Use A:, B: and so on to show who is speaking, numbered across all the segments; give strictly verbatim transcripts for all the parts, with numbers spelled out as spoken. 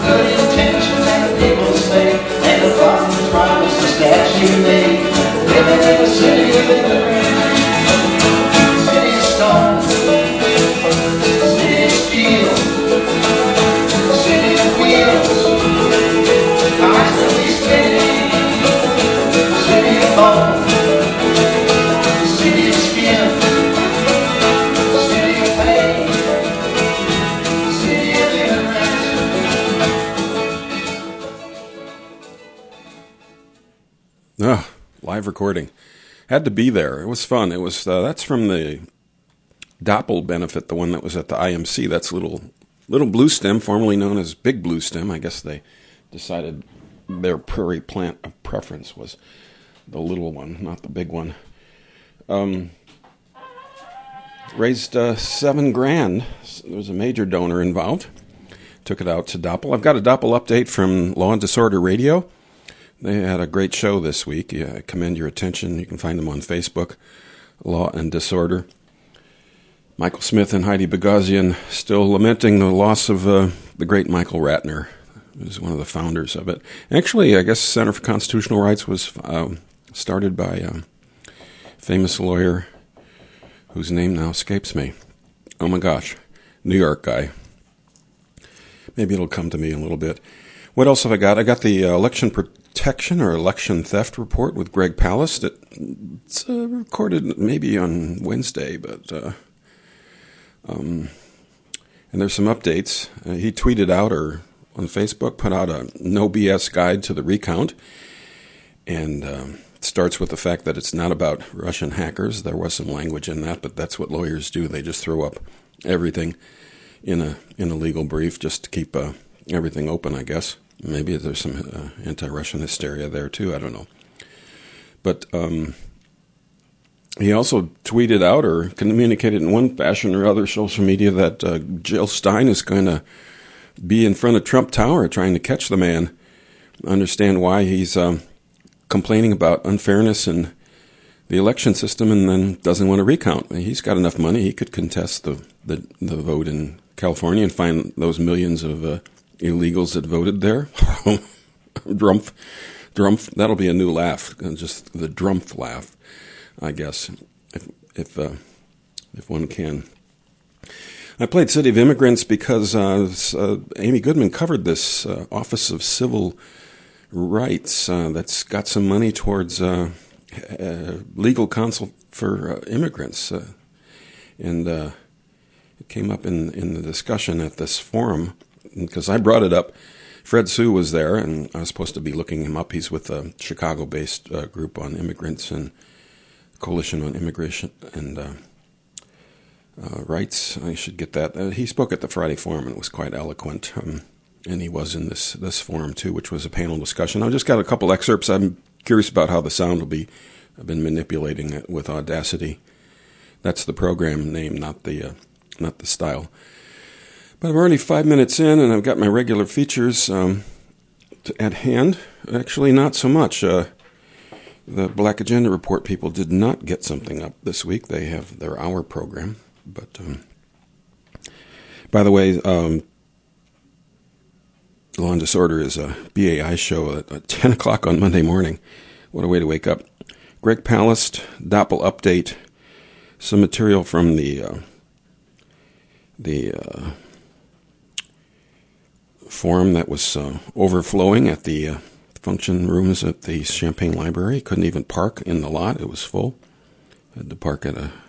A: good intentions and the people say, and the farmers promise the statue made. Living in a city of immigrants, city of stone, city of steel, city of wheels, constantly spinning, city of bone, city of skin, city of pain, city of immigrants.
B: Ah, live recording. Had to be there. It was fun. It was uh, that's from the Doppel benefit, the one that was at the I M C. That's little little Blue Stem, formerly known as Big Blue Stem. I guess they decided their prairie plant of preference was the little one, not the big one. Um, raised uh, seven grand. There was a major donor involved. Took it out to Doppel. I've got a Doppel update from Law and Disorder Radio. They had a great show this week. Yeah, I commend your attention. You can find them on Facebook, Law and Disorder. Michael Smith and Heidi Bogosian still lamenting the loss of uh, the great Michael Ratner, who was one of the founders of it. Actually, I guess Center for Constitutional Rights was uh, started by a famous lawyer whose name now escapes me. Oh my gosh, New York guy. Maybe it'll come to me in a little bit. What else have I got? I got the uh, election protection or election theft report with Greg Palast. It, it's uh, recorded maybe on Wednesday, but uh, um, and there's some updates. Uh, he tweeted out or on Facebook put out a no B S guide to the recount, and um, it starts with the fact that it's not about Russian hackers. There was some language in that, but that's what lawyers do. They just throw up everything in a in a legal brief just to keep uh, everything open, I guess. Maybe there's some uh, anti-Russian hysteria there, too. I don't know. But um, he also tweeted out or communicated in one fashion or other social media that uh, Jill Stein is going to be in front of Trump Tower trying to catch the man, understand why he's um, complaining about unfairness in the election system and then doesn't want to recount. He's got enough money. He could contest the, the, the vote in California and find those millions of uh, illegals that voted there. Drumpf. Drumpf. That'll be a new laugh. Just the Drumpf laugh, I guess, if if, uh, if one can. I played City of Immigrants because uh, uh, Amy Goodman covered this uh, Office of Civil Rights uh, that's got some money towards uh, uh, legal counsel for uh, immigrants. Uh, and uh, it came up in, in the discussion at this forum because I brought it up. Fred Sue was there, and I was supposed to be looking him up. He's with a Chicago-based uh, group on immigrants and Coalition on Immigration and uh, uh, Rights. I should get that. Uh, he spoke at the Friday Forum and was quite eloquent, um, and he was in this, this forum, too, which was a panel discussion. I've just got a couple excerpts. I'm curious about how the sound will be. I've been manipulating it with Audacity. That's the program name, not the uh, not the style. But I'm already five minutes in, and I've got my regular features um, to, at hand. Actually, not so much. Uh, the Black Agenda Report people did not get something up this week. They have their hour program. But, um, by the way, um, Law and Disorder is a B A I show at, at ten o'clock on Monday morning. What a way to wake up. Greg Palast, Doppel update, some material from the uh, the uh, forum that was uh, overflowing at the uh, function rooms at the Champaign Library. Couldn't even park in the lot. It was full. Had to park at a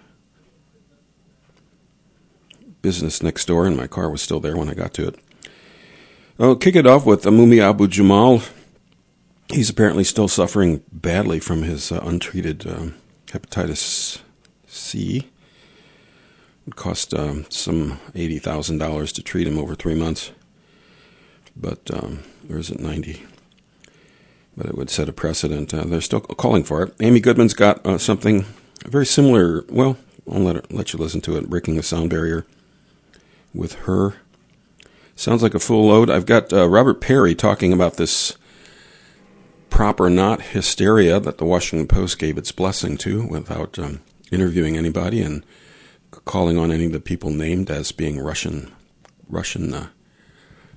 B: business next door, and my car was still there when I got to it. I'll kick it off with Mumia Abu-Jamal. He's apparently still suffering badly from his uh, untreated um, hepatitis C. It cost um, some eighty thousand dollars to treat him over three months. But, um, or is it ninety? But it would set a precedent. Uh, they're still calling for it. Amy Goodman's got uh, something very similar. Well, I'll let, her, let you listen to it. Breaking the Sound Barrier with her. Sounds like a full load. I've got uh, Robert Perry talking about this prop or not hysteria that the Washington Post gave its blessing to without um, interviewing anybody and calling on any of the people named as being Russian Russian uh,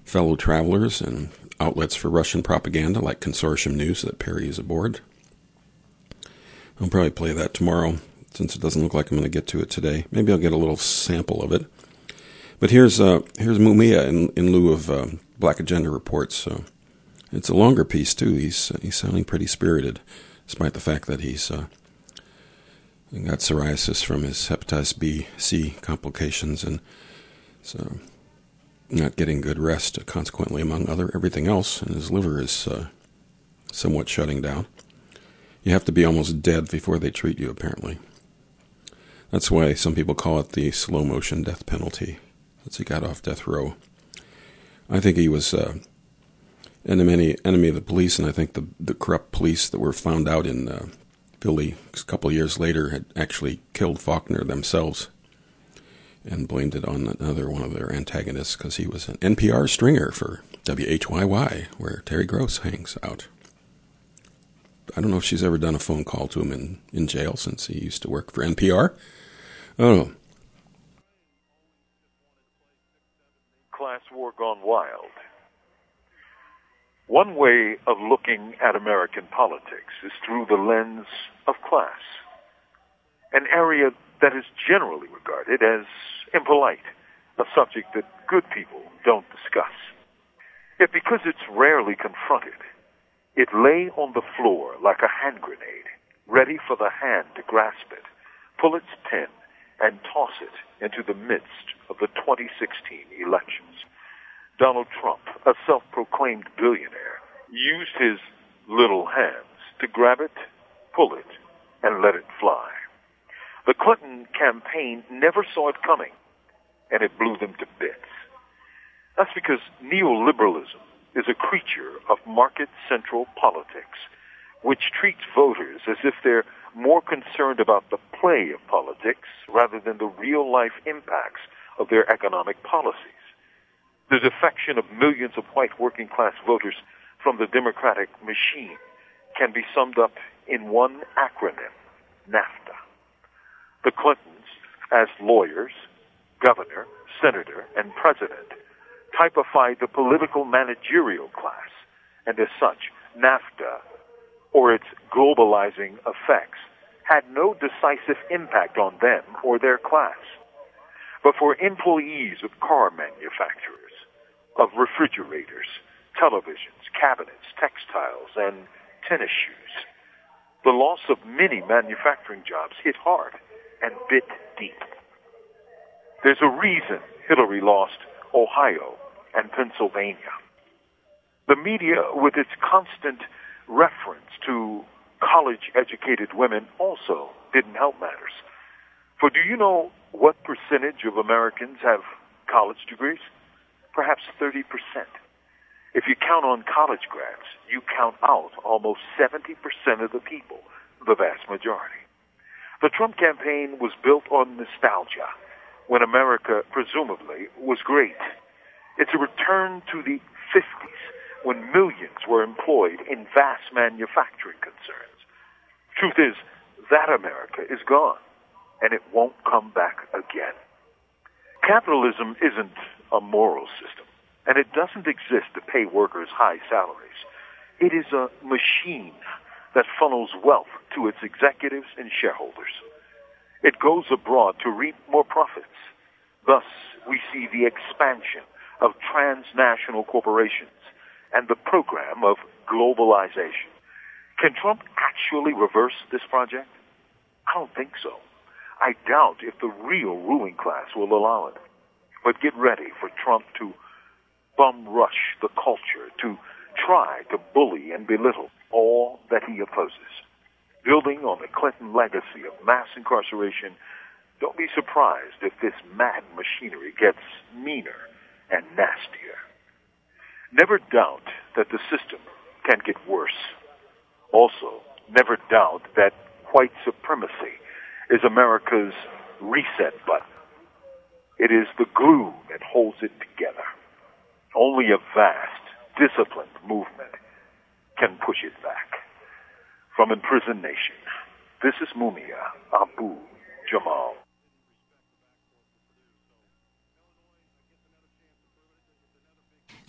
B: fellow travelers and outlets for Russian propaganda like Consortium News that Perry is aboard. I'll probably play that tomorrow since it doesn't look like I'm going to get to it today. Maybe I'll get a little sample of it. But here's uh, here's Mumia in, in lieu of uh, Black Agenda Reports. So it's a longer piece, too. He's he's sounding pretty spirited, despite the fact that he's uh, got psoriasis from his hepatitis B, C complications, and so not getting good rest, consequently, among other everything else, and his liver is uh, somewhat shutting down. You have to be almost dead before they treat you, apparently. That's why some people call it the slow-motion death penalty, since he got off death row. I think he was uh, enemy enemy of the police, and I think the, the corrupt police that were found out in uh, Philly a couple of years later had actually killed Faulkner themselves and blamed it on another one of their antagonists because he was an N P R stringer for W H Y Y, where Terry Gross hangs out. I don't know if she's ever done a phone call to him in, in jail since he used to work for N P R. I don't know.
C: Class war gone wild. One way of looking at American politics is through the lens of class, an area that is generally regarded as impolite, a subject that good people don't discuss. Yet because it's rarely confronted, it lay on the floor like a hand grenade, ready for the hand to grasp it, pull its pin, and toss it into the midst of the twenty sixteen elections. Donald Trump, a self-proclaimed billionaire, used his little hands to grab it, pull it, and let it fly. The Clinton campaign never saw it coming, and it blew them to bits. That's because neoliberalism is a creature of market-central politics, which treats voters as if they're more concerned about the play of politics rather than the real-life impacts of their economic policies. The defection of millions of white working-class voters from the Democratic machine can be summed up in one acronym, NAFTA. The Clintons, as lawyers, governor, senator, and president, typified the political managerial class, and as such, NAFTA, or its globalizing effects, had no decisive impact on them or their class. But for employees of car manufacturers, of refrigerators, televisions, cabinets, textiles, and tennis shoes, the loss of many manufacturing jobs hit hard and bit deep. There's a reason Hillary lost Ohio and Pennsylvania. The media, with its constant reference to college-educated women, also didn't help matters. For do you know what percentage of Americans have college degrees? Perhaps thirty percent. If you count on college grads, you count out almost seventy percent of the people, the vast majority. The Trump campaign was built on nostalgia, when America, presumably, was great. It's a return to the fifties, when millions were employed in vast manufacturing concerns. Truth is, that America is gone, and it won't come back again. Capitalism isn't a moral system, and it doesn't exist to pay workers high salaries. It is a machine that funnels wealth to its executives and shareholders. It goes abroad to reap more profits. Thus, we see the expansion of transnational corporations and the program of globalization. Can Trump actually reverse this project? I don't think so. I doubt if the real ruling class will allow it. But get ready for Trump to bum rush the culture, to try to bully and belittle all that he opposes. Building on the Clinton legacy of mass incarceration, don't be surprised if this mad machinery gets meaner and nastier. Never doubt that the system can get worse. Also, never doubt that white supremacy is America's reset button. It is the glue that holds it together. Only a vast, disciplined movement can push it back. From Imprisoned Nation, this is Mumia Abu Jamal.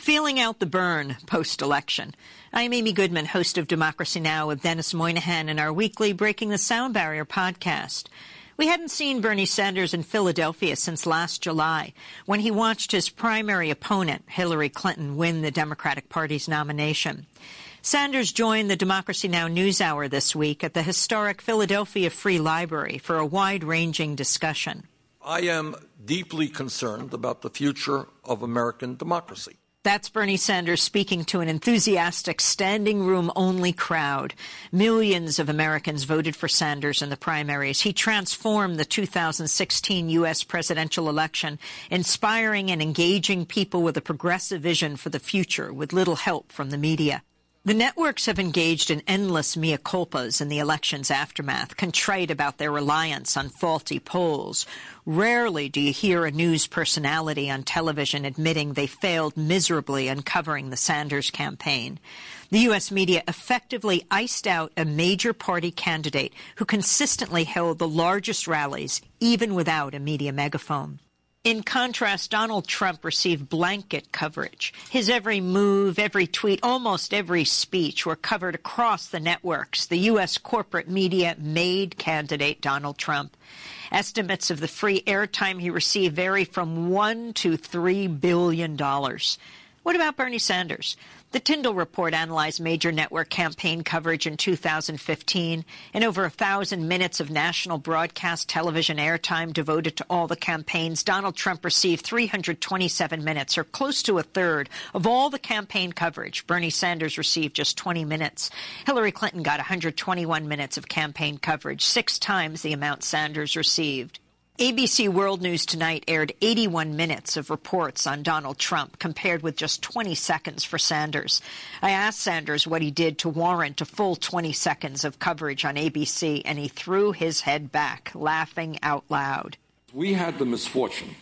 D: Feeling out the burn post-election. I'm Amy Goodman, host of Democracy Now! With Dennis Moynihan and our weekly Breaking the Sound Barrier podcast. We hadn't seen Bernie Sanders in Philadelphia since last July, when he watched his primary opponent, Hillary Clinton, win the Democratic Party's nomination. Sanders joined the Democracy Now! NewsHour this week at the historic Philadelphia Free Library for a wide-ranging discussion.
E: I am deeply concerned about the future of American democracy.
D: That's Bernie Sanders speaking to an enthusiastic standing room only crowd. Millions of Americans voted for Sanders in the primaries. He transformed the two thousand sixteen U S presidential election, inspiring and engaging people with a progressive vision for the future with little help from the media. The networks have engaged in endless mea culpas in the election's aftermath, contrite about their reliance on faulty polls. Rarely do you hear a news personality on television admitting they failed miserably in covering the Sanders campaign. The U S media effectively iced out a major party candidate who consistently held the largest rallies, even without a media megaphone. In contrast, Donald Trump received blanket coverage. His every move, every tweet, almost every speech were covered across the networks. The U S corporate media made candidate Donald Trump. Estimates of the free airtime he received vary from one to three billion dollars. What about Bernie Sanders? The Tyndall Report analyzed major network campaign coverage in two thousand fifteen. In over a thousand minutes of national broadcast television airtime devoted to all the campaigns, Donald Trump received three hundred twenty-seven minutes, or close to a third, of all the campaign coverage. Bernie Sanders received just twenty minutes. Hillary Clinton got one hundred twenty-one minutes of campaign coverage, six times the amount Sanders received. A B C World News Tonight aired eighty-one minutes of reports on Donald Trump, compared with just twenty seconds for Sanders. I asked Sanders what he did to warrant a full twenty seconds of coverage on A B C, and he threw his head back, laughing out loud.
E: We had the misfortune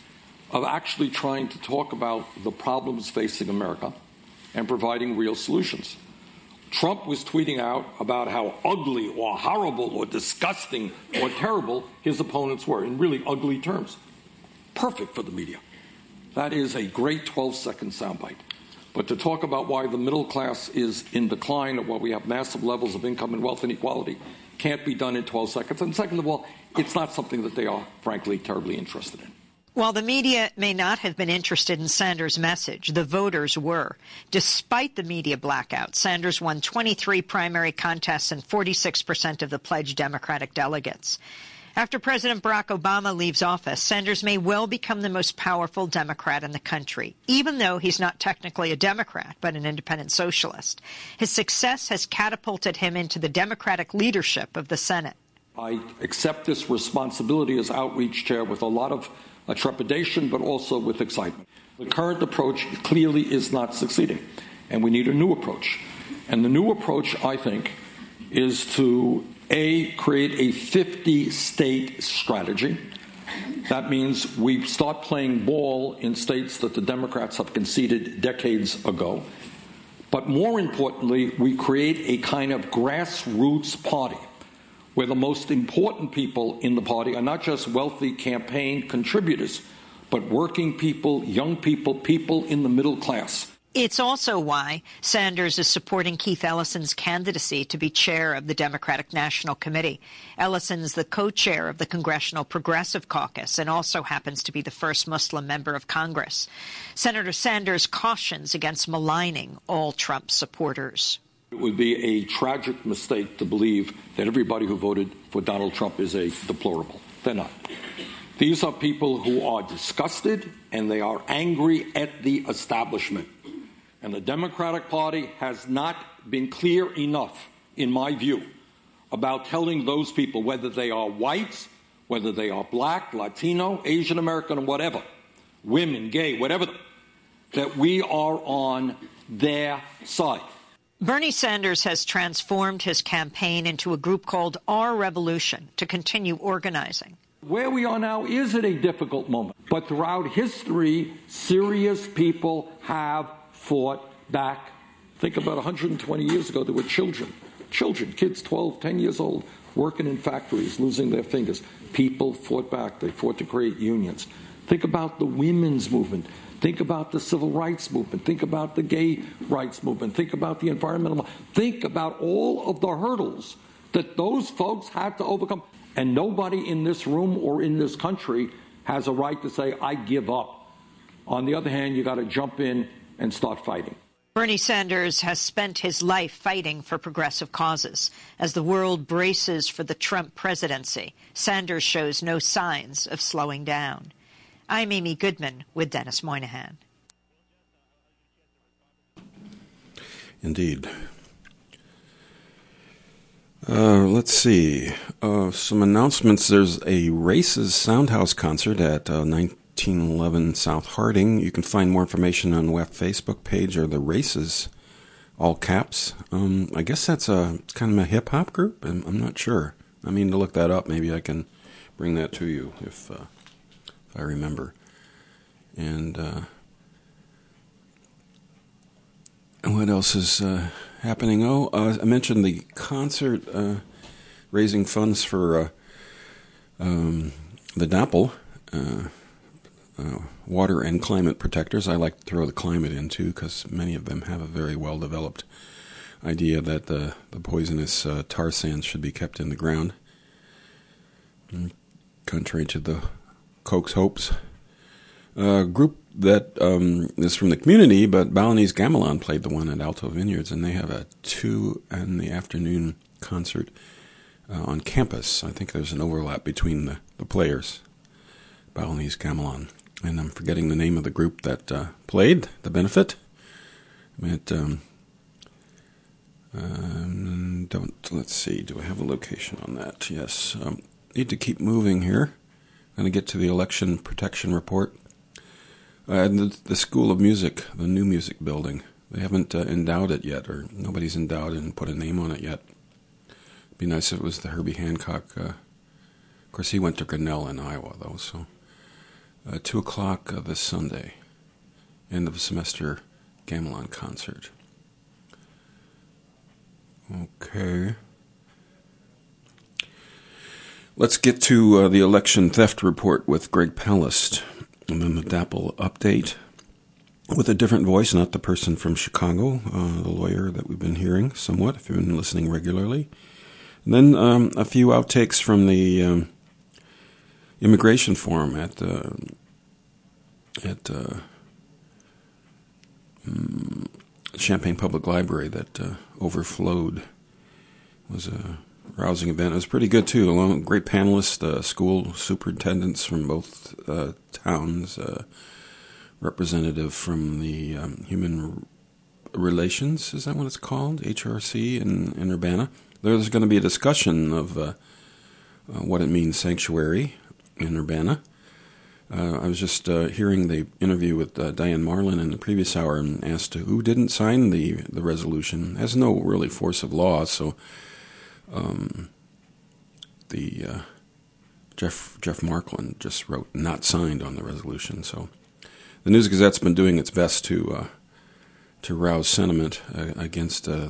E: of actually trying to talk about the problems facing America and providing real solutions. Trump was tweeting out about how ugly or horrible or disgusting or terrible his opponents were, in really ugly terms. Perfect for the media. That is a great twelve-second soundbite. But to talk about why the middle class is in decline or why we have massive levels of income and wealth inequality can't be done in twelve seconds. And second of all, it's not something that they are, frankly, terribly interested in.
D: While the media may not have been interested in Sanders' message, the voters were. Despite the media blackout, Sanders won twenty-three primary contests and forty-six percent of the pledged Democratic delegates. After President Barack Obama leaves office, Sanders may well become the most powerful Democrat in the country, even though he's not technically a Democrat, but an independent socialist. His success has catapulted him into the Democratic leadership of the Senate.
E: I accept this responsibility as outreach chair with a lot of a trepidation, but also with excitement. The current approach clearly is not succeeding, and we need a new approach. And the new approach, I think, is to, A, create a fifty-state strategy. That means we start playing ball in states that the Democrats have conceded decades ago. But more importantly, we create a kind of grassroots party where the most important people in the party are not just wealthy campaign contributors, but working people, young people, people in the middle class.
D: It's also why Sanders is supporting Keith Ellison's candidacy to be chair of the Democratic National Committee. Ellison's the co-chair of the Congressional Progressive Caucus and also happens to be the first Muslim member of Congress. Senator Sanders cautions against maligning all Trump supporters.
E: It would be a tragic mistake to believe that everybody who voted for Donald Trump is a deplorable. They're not. These are people who are disgusted and they are angry at the establishment. And the Democratic Party has not been clear enough, in my view, about telling those people, whether they are whites, whether they are black, Latino, Asian American, or whatever, women, gay, whatever, that we are on their side.
D: Bernie Sanders has transformed his campaign into a group called Our Revolution to continue organizing.
E: Where we are now is at a difficult moment, but throughout history, serious people have fought back. Think about one hundred twenty years ago, there were children, children, kids twelve, ten years old, working in factories, losing their fingers. People fought back. They fought to create unions. Think about the women's movement. Think about the civil rights movement. Think about the gay rights movement. Think about the environmental. Think about all of the hurdles that those folks had to overcome. And nobody in this room or in this country has a right to say, I give up. On the other hand, you got to jump in and start fighting.
D: Bernie Sanders has spent his life fighting for progressive causes. As the world braces for the Trump presidency, Sanders shows no signs of slowing down. I'm Amy Goodman with Dennis Moynihan.
B: Indeed. Uh, let's see. Uh, some announcements. There's a Races Soundhouse concert at uh, nineteen eleven South Harding. You can find more information on the W E F Facebook page or the Races, all caps. Um, I guess that's a kind of a hip-hop group. I'm, I'm not sure. I mean, to look that up, maybe I can bring that to you if, uh, if I remember. And uh, what else is uh, happening? Oh, uh, I mentioned the concert uh, raising funds for uh, um, the DAPL, uh, uh, Water and Climate Protectors. I like to throw the climate in, too, because many of them have a very well-developed idea that the, the poisonous uh, tar sands should be kept in the ground, contrary to the Koch's hopes. A group that um, is from the community, but Balinese Gamelan played the one at Alto Vineyards, and they have a two in the afternoon concert uh, on campus. I think there's an overlap between the, the players, Balinese Gamelan. And I'm forgetting the name of the group that uh, played the benefit. It, um, um, don't, let's see, do I have a location on that? Yes. Um, need to keep moving here. I'm going to get to the election protection report. Uh, the, the School of Music, the new music building, they haven't uh, endowed it yet, or nobody's endowed it and put a name on it yet. It'd be nice if it was the Herbie Hancock. Uh, of course, he went to Grinnell in Iowa, though, so. Uh, two o'clock uh, this Sunday, end of semester gamelan concert. Okay. Let's get to uh, the election theft report with Greg Palast. And then the DAPL update with a different voice, not the person from Chicago, uh, the lawyer that we've been hearing somewhat, if you've been listening regularly. And then um, a few outtakes from the um, immigration forum at uh, at uh, um, Champaign Public Library that uh, overflowed. It was a rousing event. It was pretty good, too. Along great panelists, uh, school superintendents from both uh, towns, uh, representative from the um, Human Relations, is that what it's called? H R C in, in Urbana. There's going to be a discussion of uh, uh, what it means, sanctuary, in Urbana. Uh, I was just uh, hearing the interview with uh, Diane Marlin in the previous hour and asked who didn't sign the, the resolution. It has no really force of law, so Um, the uh, Jeff Jeff Marklin just wrote not signed on the resolution. So the News Gazette's been doing its best to uh, to rouse sentiment uh, against uh,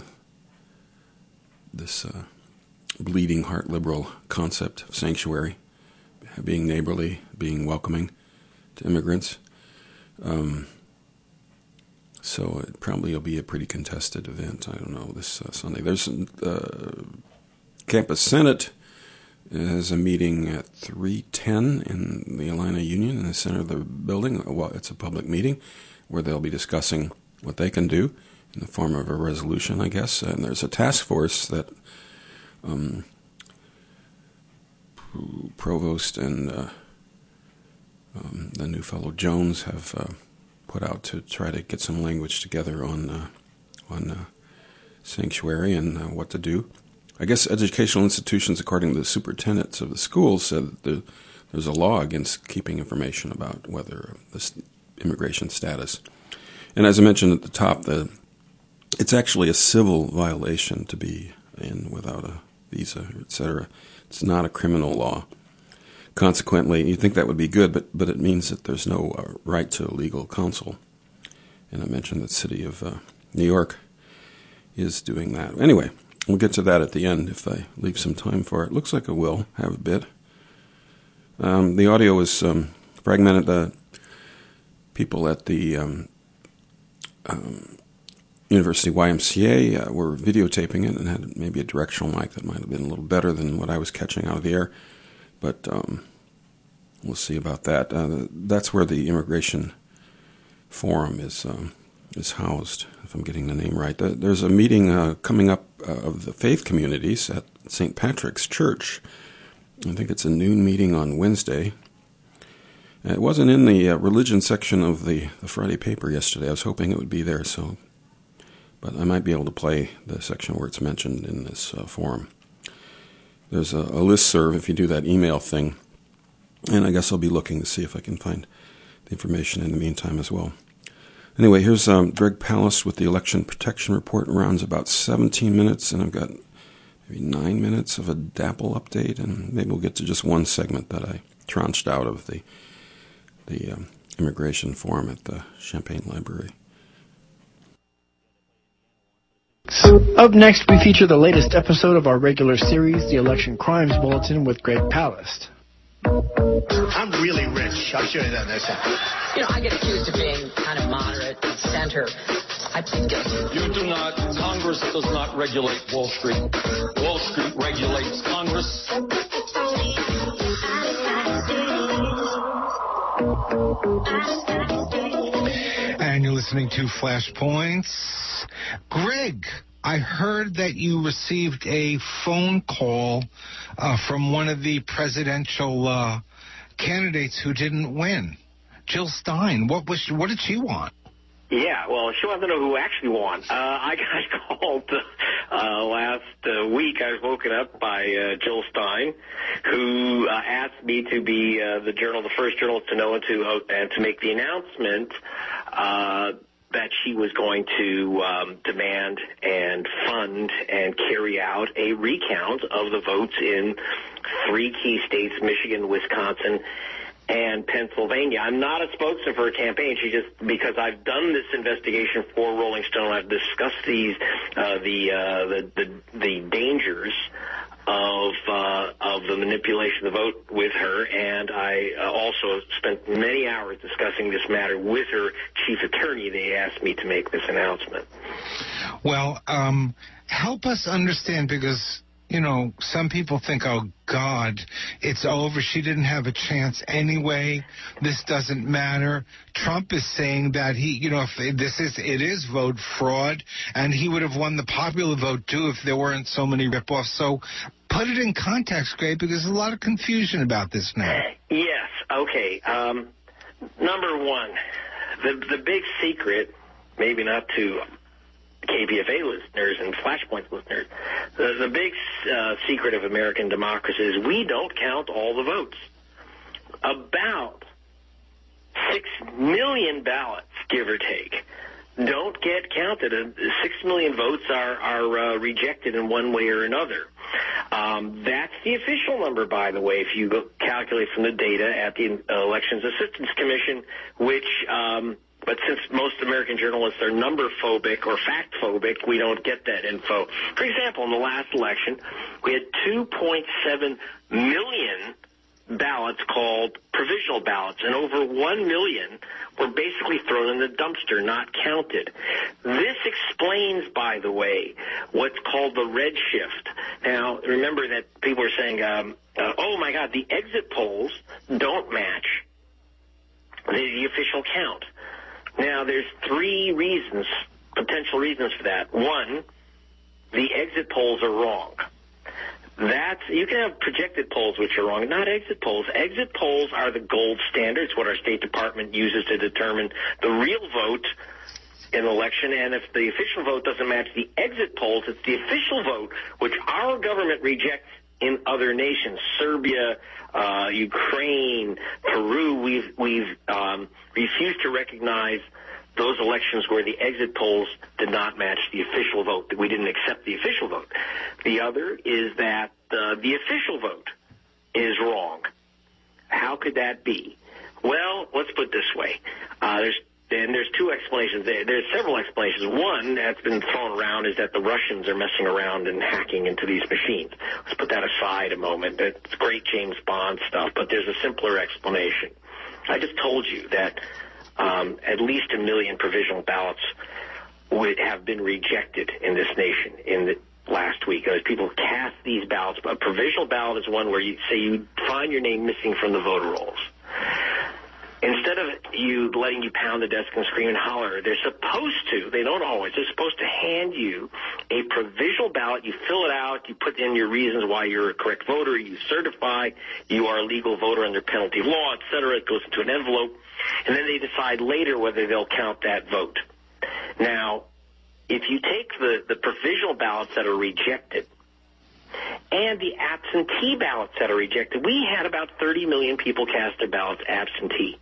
B: this uh, bleeding heart liberal concept of sanctuary, being neighborly, being welcoming to immigrants. Um, so it probably will be a pretty contested event. I don't know, this uh, Sunday. There's uh, Campus Senate has a meeting at three ten in the Illini Union in the center of the building. Well, it's a public meeting where they'll be discussing what they can do in the form of a resolution, I guess. And there's a task force that um, Provost and uh, um, the new fellow Jones have uh, put out to try to get some language together on uh, on uh, sanctuary and uh, what to do. I guess educational institutions, according to the superintendents of the schools, said that the, there's a law against keeping information about whether this immigration status. And as I mentioned at the top, the it's actually a civil violation to be in without a visa, et cetera. It's not a criminal law. Consequently, you'd think that would be good, but, but it means that there's no uh, right to legal counsel. And I mentioned that the city of uh, New York is doing that. Anyway, we'll get to that at the end if I leave some time for it. Looks like I will have a bit. Um, the audio is um, fragmented. The people at the um, um, University Y M C A uh, were videotaping it and had maybe a directional mic that might have been a little better than what I was catching out of the air. But um, we'll see about that. Uh, that's where the Immigration Forum is um, is housed, if I'm getting the name right. There's a meeting uh, coming up uh, of the faith communities at Saint Patrick's Church. I think it's a noon meeting on Wednesday. It wasn't in the uh, religion section of the, the Friday paper yesterday. I was hoping it would be there, so, but I might be able to play the section where it's mentioned in this uh, forum. There's a, a listserv if you do that email thing, and I guess I'll be looking to see if I can find the information in the meantime as well. Anyway, here's um, Greg Palast with the Election Protection Report. It runs about seventeen minutes, and I've got maybe nine minutes of a DAPL update, and maybe we'll get to just one segment that I tranched out of the the um, immigration forum at the Champaign Library.
F: Up next, we feature the latest episode of our regular series, the Election Crimes Bulletin, with Greg Palast.
G: I'm really rich. I'll show you that next time.
H: You know, I get accused of being kind of moderate and center. I plead guilty.
E: You do not. Congress does not regulate Wall Street. Wall Street regulates Congress.
I: And you're listening to Flashpoints. Greg, I heard that you received a phone call uh, from one of the presidential uh, candidates who didn't win, Jill Stein. What was what did she want?
J: Yeah, well, she wanted to know who actually won. Uh, I got called uh, last uh, week. I was woken up by uh, Jill Stein, who uh, asked me to be uh, the journal, the first journalist to know and to uh, and to make the announcement uh, that she was going to um, demand and fund and carry out a recount of the votes in three key states, Michigan, Wisconsin, and Pennsylvania. I'm not a spokesman for her campaign. She just, because I've done this investigation for Rolling Stone, I've discussed these, uh, the, uh, the, the, the dangers of, uh, of the manipulation of the vote with her, and I uh, also spent many hours discussing this matter with her chief attorney. They asked me to make this announcement.
I: Well, um, help us understand, because you know, some people think, oh, God, it's over. She didn't have a chance anyway. This doesn't matter. Trump is saying that he, you know, if this is, it is vote fraud, and he would have won the popular vote, too, if there weren't so many ripoffs. So put it in context, Greg, because there's a lot of confusion about this now.
J: Yes. Okay. Um, number one, the, the big secret, maybe not to K P F A listeners and Flashpoint listeners, the, the big uh, secret of American democracy is we don't count all the votes. About six million ballots, give or take, don't get counted. Uh, six million votes are, are uh, rejected in one way or another. Um, that's the official number, by the way, if you go calculate from the data at the Elections Assistance Commission, which... Um, But since most American journalists are number-phobic or fact-phobic, we don't get that info. For example, in the last election, we had two point seven million ballots called provisional ballots, and over one million were basically thrown in the dumpster, not counted. This explains, by the way, what's called the red shift. Now, remember that people are saying, um, uh, oh, my God, the exit polls don't match the, the official count. Now, there's three reasons, potential reasons for that. One, the exit polls are wrong. That's, you can have projected polls which are wrong, not exit polls. Exit polls are the gold standard. It's what our State Department uses to determine the real vote in an election. And if the official vote doesn't match the exit polls, it's the official vote, which our government rejects in other nations. Serbia, uh, Ukraine, Peru, we've, we've um, refused to recognize those elections where the exit polls did not match the official vote, that we didn't accept the official vote. The other is that uh, the official vote is wrong. How could that be? Well, let's put it this way. Uh, there's And there's two explanations. There. There's several explanations. One that's been thrown around is that the Russians are messing around and hacking into these machines. Let's put that aside a moment. It's great James Bond stuff, but there's a simpler explanation. I just told you that um, at least a million provisional ballots would have been rejected in this nation in the last week. As people cast these ballots, a provisional ballot is one where you say you find your name missing from the voter rolls. Instead of you letting you pound the desk and scream and holler, they're supposed to, they don't always, they're supposed to hand you a provisional ballot. You fill it out, you put in your reasons why you're a correct voter, you certify you are a legal voter under penalty of law, et cetera. It goes into an envelope, and then they decide later whether they'll count that vote. Now, if you take the, the provisional ballots that are rejected and the absentee ballots that are rejected, we had about thirty million people cast their ballots absentee.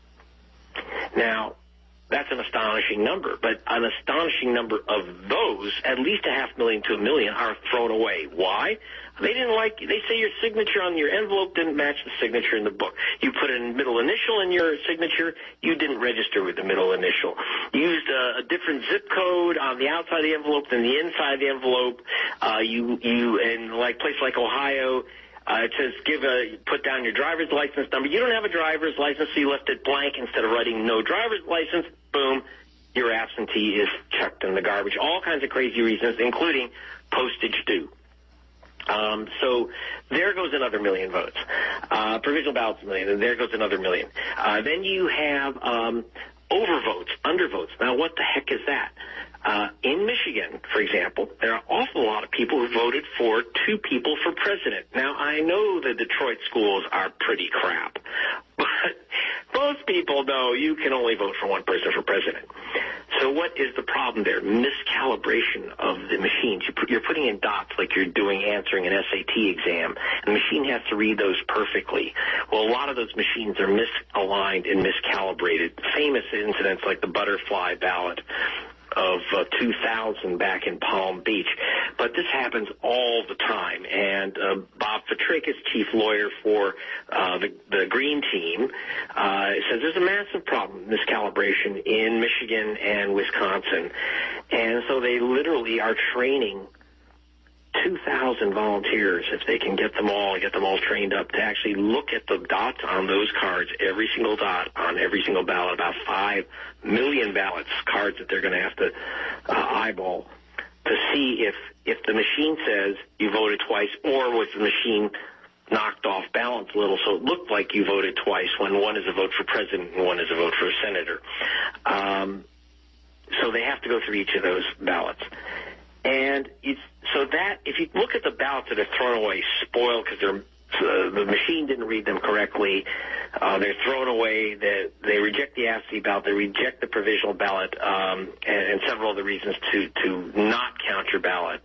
J: Now, that's an astonishing number, but an astonishing number of those, at least a half million to a million, are thrown away. Why? They didn't like, they say your signature on your envelope didn't match the signature in the book. You put a middle initial in your signature, you didn't register with the middle initial. You used a, a different zip code on the outside of the envelope than the inside of the envelope. Uh, you, you, in like place like Ohio, Uh, it says give a, put down your driver's license number. You don't have a driver's license, so you left it blank instead of writing no driver's license. Boom, your absentee is chucked in the garbage. All kinds of crazy reasons, including postage due. Um, so there goes another million votes. Uh, provisional ballots a million, and there goes another million. Uh, then you have um, overvotes, undervotes. Now, what the heck is that? Uh, in Michigan, for example, there are an awful lot of people who voted for two people for president. Now, I know the Detroit schools are pretty crap, but most people know you can only vote for one person for president. So what is the problem there? Miscalibration of the machines. You're putting in dots like you're doing answering an S A T exam, and the machine has to read those perfectly. Well, a lot of those machines are misaligned and miscalibrated. Famous incidents like the butterfly ballot of uh, two thousand back in Palm Beach. But this happens all the time. And uh, Bob Fitrakis, chief lawyer for uh, the, the Green Team, uh, says there's a massive problem, miscalibration, in Michigan and Wisconsin. And so they literally are training two thousand volunteers, if they can get them all, get them all trained up, to actually look at the dots on those cards, every single dot on every single ballot, about five million ballots, cards that they're going to have to uh, eyeball to see if, if the machine says you voted twice, or was the machine knocked off balance a little so it looked like you voted twice when one is a vote for president and one is a vote for a senator. Um, so they have to go through each of those ballots. And it's, so that, if you look at the ballots that are thrown away, spoiled because they're, uh, the machine didn't read them correctly, uh, they're thrown away, they, they reject the absentee ballot, they reject the provisional ballot, um, and, and several other reasons to, to not count your ballot.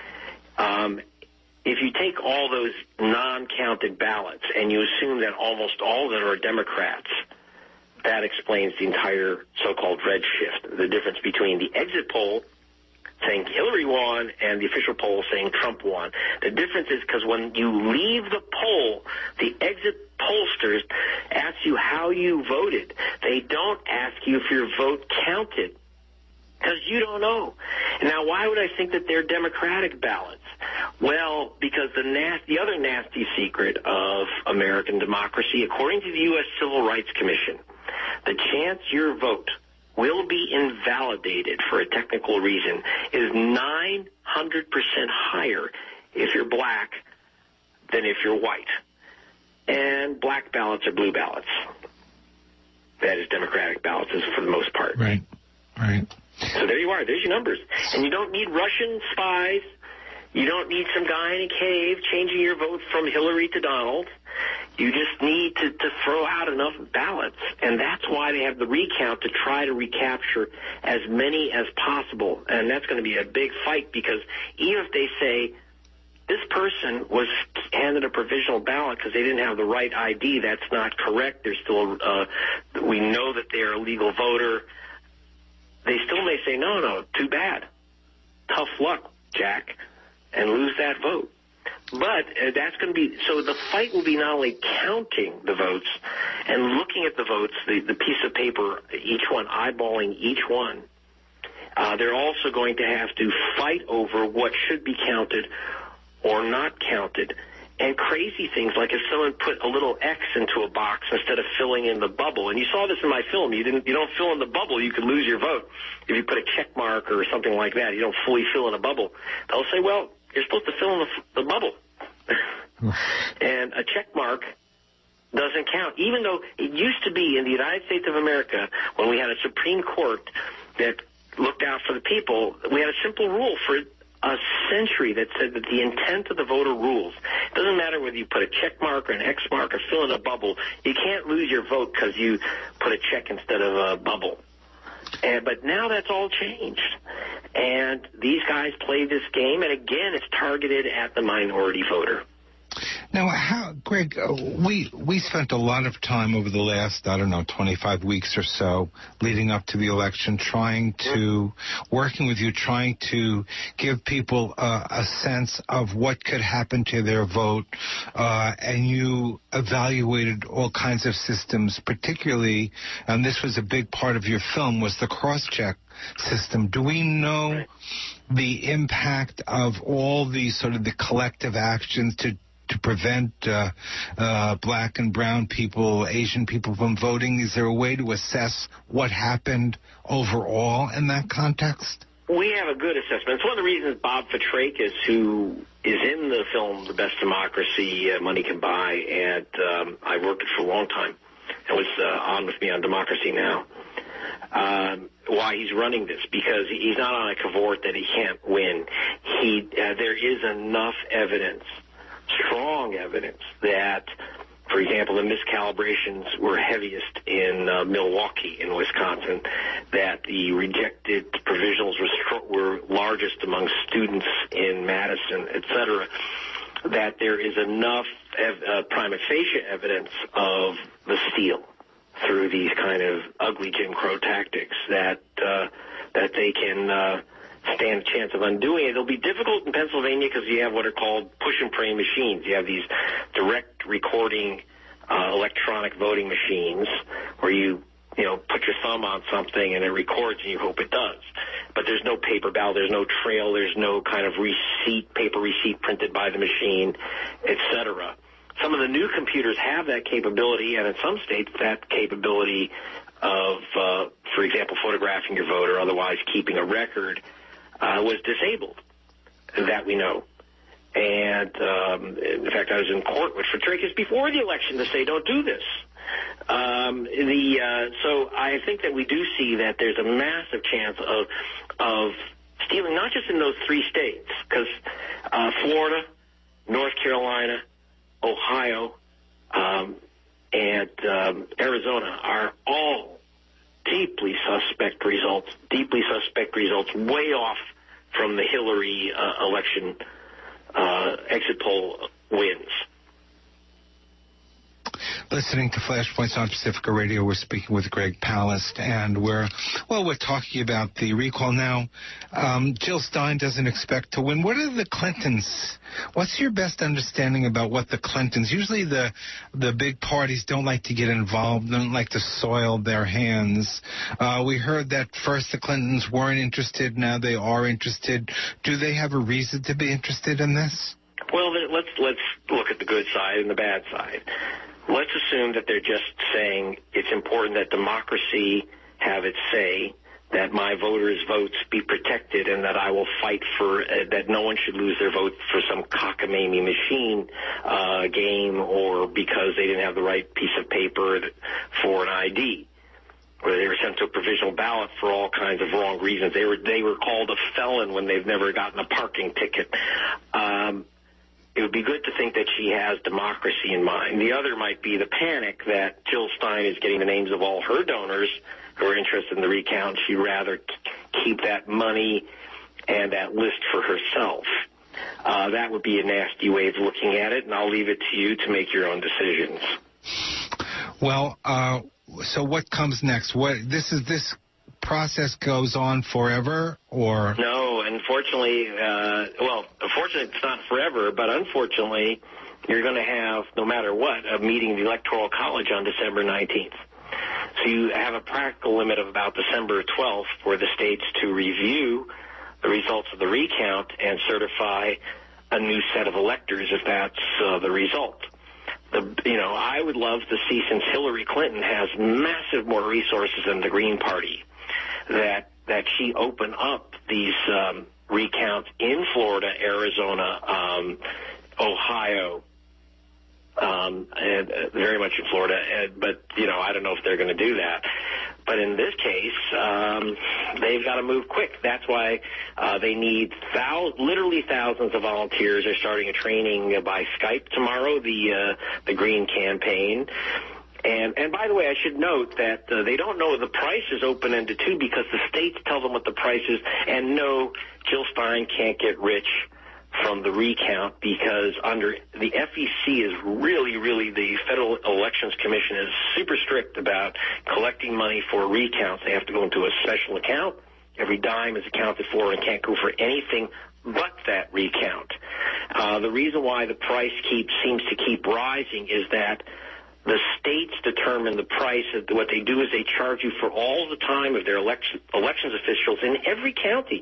J: Um, if you take all those non-counted ballots and you assume that almost all of them are Democrats, that explains the entire so-called red shift, the difference between the exit poll saying Hillary won and the official poll saying Trump won. The difference is because when you leave the poll, the exit pollsters ask you how you voted. They don't ask you if your vote counted, because you don't know. Now, why would I think that they're Democratic ballots? Well, because the nasty, the other nasty secret of American democracy, according to the U S Civil Rights Commission, the chance your vote will be invalidated for a technical reason is nine hundred percent higher if you're black than if you're white. And black ballots are blue ballots. That is Democratic ballots for the most part.
I: Right, right.
J: So there you are. There's your numbers. And you don't need Russian spies. You don't need some guy in a cave changing your vote from Hillary to Donald. You just need to, to throw out enough ballots, and that's why they have the recount, to try to recapture as many as possible. And that's going to be a big fight, because even if they say this person was handed a provisional ballot because they didn't have the right I D, that's not correct. They're still, uh, we know that they're a legal voter. They still may say, no, no, too bad. Tough luck, Jack, and lose that vote. But uh, that's going to be, so the fight will be not only counting the votes and looking at the votes, the, the piece of paper, each one, eyeballing each one. Uh, they're also going to have to fight over what should be counted or not counted. and crazy things like if someone put a little X into a box instead of filling in the bubble. And you saw this in my film. You didn't. You don't fill in the bubble, you could lose your vote. If you put a check mark or something like that, you don't fully fill in a bubble. They'll say, well, you're supposed to fill in the, the bubble. And a check mark doesn't count, even though it used to be in the United States of America, when we had a Supreme Court that looked out for the people, we had a simple rule for a century that said that the intent of the voter rules. It doesn't matter whether you put a check mark or an X mark or fill in a bubble. You can't lose your vote because you put a check instead of a bubble. And, but now that's all changed. And these guys play this game, and again, it's targeted at the minority voter.
I: Now, how, Greg, uh, we we spent a lot of time over the last, I don't know, twenty-five weeks or so leading up to the election trying to, working with you, trying to give people uh, a sense of what could happen to their vote, uh, and you evaluated all kinds of systems, particularly, and this was a big part of your film, was the cross-check system. Do we know the impact of all these sort of the collective actions to to prevent uh, uh, black and brown people, Asian people from voting? Is there a way to assess what happened overall in that context?
J: We have a good assessment. It's one of the reasons Bob Fitrakis, who is in the film The Best Democracy uh, Money Can Buy, and um, I worked it for a long time, and was uh, on with me on Democracy Now!, um, why he's running this, because he's not on a cavort that he can't win. He uh, there is enough evidence, strong evidence, that, for example, the miscalibrations were heaviest in uh, Milwaukee in Wisconsin, that the rejected provisionals were, str- were largest among students in Madison, et cetera, that there is enough ev- uh, prima facie evidence of the steal through these kind of ugly Jim Crow tactics that uh, that they can uh, stand a chance of undoing it. It'll be difficult in Pennsylvania because you have what are called push and pray machines. You have these direct recording uh, electronic voting machines where you, you know, put your thumb on something and it records and you hope it does. But there's no paper ballot, there's no trail, there's no kind of receipt, paper receipt printed by the machine, et cetera. Some of the new computers have that capability, and in some states that capability of, uh, for example, photographing your vote or otherwise keeping a record Uh, was disabled, that we know. And, um, in fact, I was in court with Fitrakis before the election to say, don't do this. Um, the uh, so I think that we do see that there's a massive chance of of stealing, not just in those three states, because uh, Florida, North Carolina, Ohio, um, and um, Arizona are all deeply suspect results, deeply suspect results, way off from the Hillary uh, election uh, exit poll wins.
I: Listening to Flashpoints on Pacifica Radio, we're speaking with Greg Palast, and we're, well, we're talking about the recall now. Um, Jill Stein doesn't expect to win. What are the Clintons? What's your best understanding about what the Clintons, usually the the big parties don't like to get involved, don't like to soil their hands. Uh, we heard that first the Clintons weren't interested, now they are interested. Do they have a reason to be interested in this?
J: Well, let's let's look at the good side and the bad side. Let's assume that they're just saying it's important that democracy have its say, that my voters' votes be protected, and that I will fight for uh, that no one should lose their vote for some cockamamie machine uh, game, or because they didn't have the right piece of paper for an I D, or they were sent to a provisional ballot for all kinds of wrong reasons. They were they were called a felon when they've never gotten a parking ticket. Um, It would be good to think that she has democracy in mind. The other might be the panic that Jill Stein is getting the names of all her donors who are interested in the recount. She'd rather keep that money and that list for herself. Uh, that would be a nasty way of looking at it, and I'll leave it to you to make your own decisions.
I: Well, uh, so what comes next? What this is this process goes on forever, or
J: no? Unfortunately, uh, well, unfortunately, it's not forever, but unfortunately, you're going to have, no matter what, a meeting of the Electoral College on December nineteenth. So you have a practical limit of about December twelfth for the states to review the results of the recount and certify a new set of electors if that's uh, the result. The, you know, I would love to see, since Hillary Clinton has massive more resources than the Green Party, that that she open up these um, recounts in Florida, Arizona, um, Ohio, um, and uh, very much in Florida. And, but, you know, I don't know if they're going to do that. But in this case, um, they've got to move quick. That's why uh, they need thou- literally thousands of volunteers. They're starting a training by Skype tomorrow, the uh, the Green campaign. And, and by the way, I should note that uh, they don't know the price is open-ended, too, because the states tell them what the price is. And no, Jill Stein can't get rich from the recount, because under the F E C is really, really, the Federal Elections Commission is super strict about collecting money for recounts. They have to go into a special account. Every dime is accounted for and can't go for anything but that recount. Uh, the reason why the price keeps seems to keep rising is that the states determine the price. What they do is they charge you for all the time of their election, elections officials in every county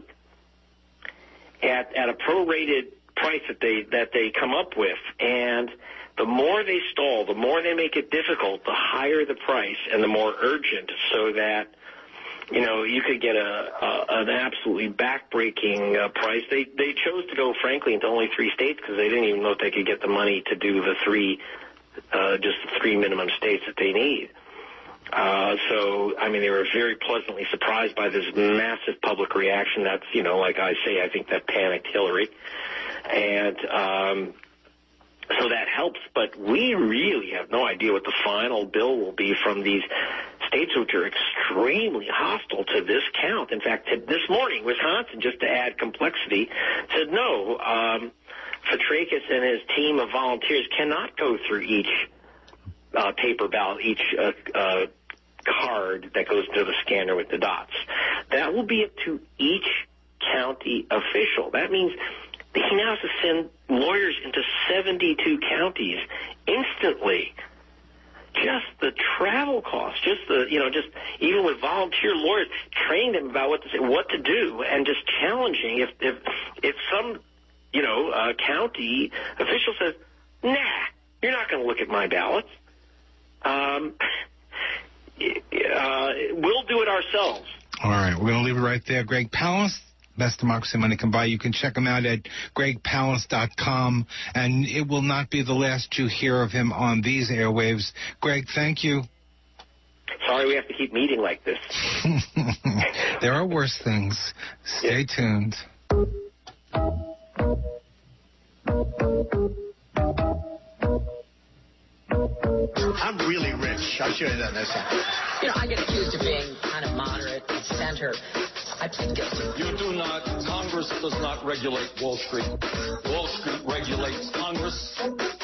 J: at, at a prorated price that they that they come up with. And the more they stall, the more they make it difficult, the higher the price and the more urgent, so that, you know, you could get a, a an absolutely backbreaking uh, price. They they chose to go, frankly, into only three states because they didn't even know if they could get the money to do the three, uh, just the three minimum states that they need. Uh, so, I mean, they were very pleasantly surprised by this massive public reaction. That's, you know, like I say, I think that panicked Hillary. And um, so that helps, but we really have no idea what the final bill will be from these states, which are extremely hostile to this count. In fact, this morning, Wisconsin, just to add complexity, said no, um, Fitrakis and his team of volunteers cannot go through each uh, paper ballot, each uh, uh, card that goes to the scanner with the dots. That will be up to each county official. That means he now has to send lawyers into seventy-two counties instantly. Just the travel costs, just the, you know, just even with volunteer lawyers, train them about what to say, what to do, and just challenging. If if if some, you know, uh, county official says, nah, you're not going to look at my ballots, um, uh, we'll do it ourselves.
I: All right, we're going to leave it right there. Greg Palast, best democracy money can buy. You can check him out at greg palast dot com, and it will not be the last you hear of him on these airwaves. Greg, thank you.
J: Sorry we have to keep meeting like this.
I: There are worse things. Stay yeah. tuned.
G: I'm really rich. I should have done this.
H: You know, I get accused of being kind of moderate and center. I plead guilty.
E: You do not. Congress does not regulate Wall Street. Wall Street regulates Congress.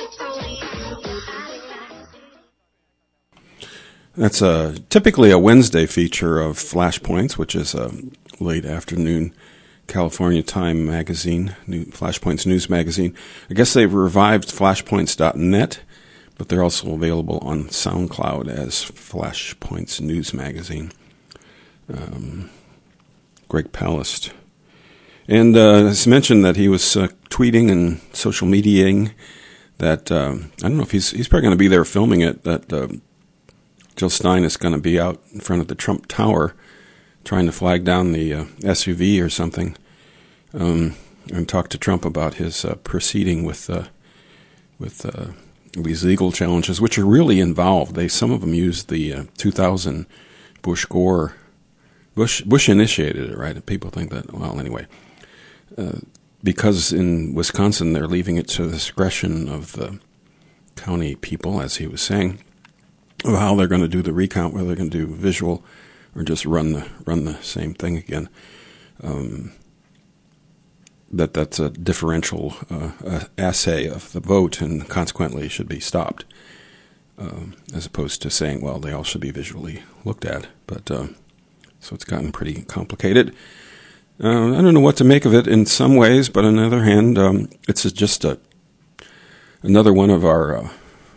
B: That's a, typically a Wednesday feature of Flashpoints, which is a late afternoon California Time magazine, new Flashpoints news magazine. I guess they've revived flashpoints dot net, but they're also available on SoundCloud as Flashpoints News Magazine. Um, Greg Palast. And uh, it's mentioned that he was uh, tweeting and social mediating that, um, I don't know if he's he's probably going to be there filming it, that uh, Jill Stein is going to be out in front of the Trump Tower trying to flag down the uh, S U V or something, um, and talk to Trump about his uh, proceeding with uh, with uh, these legal challenges, which are really involved. They some of them use the uh, two thousand Bush Gore. Bush Bush initiated it, right? People think that, well, anyway, uh, because in Wisconsin they're leaving it to the discretion of the county people, as he was saying, of how they're going to do the recount, whether they're going to do visual or just run the run the same thing again. Um, that that's a differential uh, uh, assay of the vote, and consequently should be stopped, um, as opposed to saying, well, they all should be visually looked at. But uh, so it's gotten pretty complicated. Uh, I don't know what to make of it in some ways, but on the other hand, um, it's just a another one of our uh,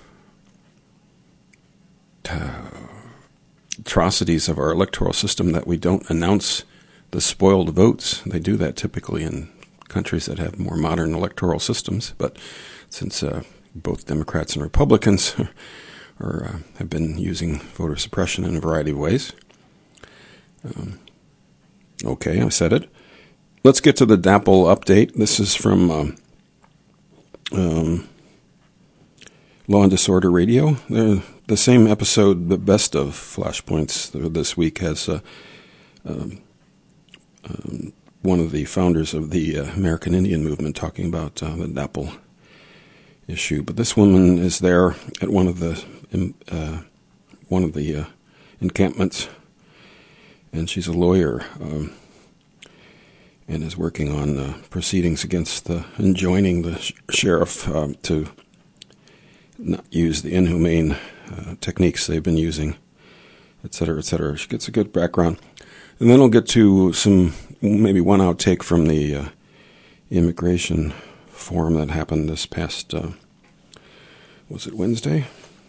B: uh, atrocities of our electoral system, that we don't announce the spoiled votes. They do that typically in countries that have more modern electoral systems. But since uh, both Democrats and Republicans are, uh, have been using voter suppression in a variety of ways. Um, okay, I said it. Let's get to the DAPL update. This is from um, um, Law and Disorder Radio. They're the same episode, the best of Flashpoints this week, has uh, um, um, one of the founders of the uh, American Indian movement talking about uh, the DAPL issue. But this woman is there at one of the uh, one of the uh, encampments, and she's a lawyer um, and is working on uh, proceedings against the enjoining the sh- sheriff uh, to not use the inhumane uh, techniques they've been using, et cetera, et cetera. She gets a good background. And then we'll get to some, maybe one outtake from the uh, immigration forum that happened this past, uh, was it Wednesday?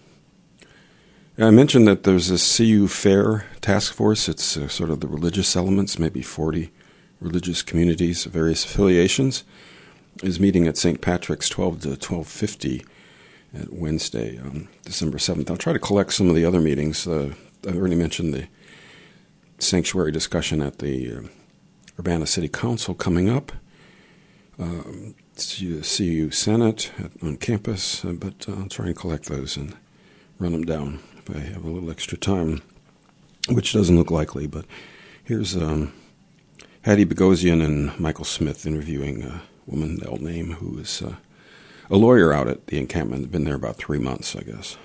B: I mentioned that there's a C U Fair task force. It's uh, sort of the religious elements, maybe forty religious communities of various affiliations, is meeting at Saint Patrick's twelve to twelve fifty at Wednesday, um, December seventh. I'll try to collect some of the other meetings. Uh, I already mentioned the sanctuary discussion at the uh, Urbana City Council coming up. Um, C U Senate at, on campus, uh, but uh, I'll try and collect those and run them down if I have a little extra time, which doesn't look likely. But here's um, Hattie Bogosian and Michael Smith interviewing a woman they'll name who is uh, a lawyer out at the encampment. They've been there about three months, I guess.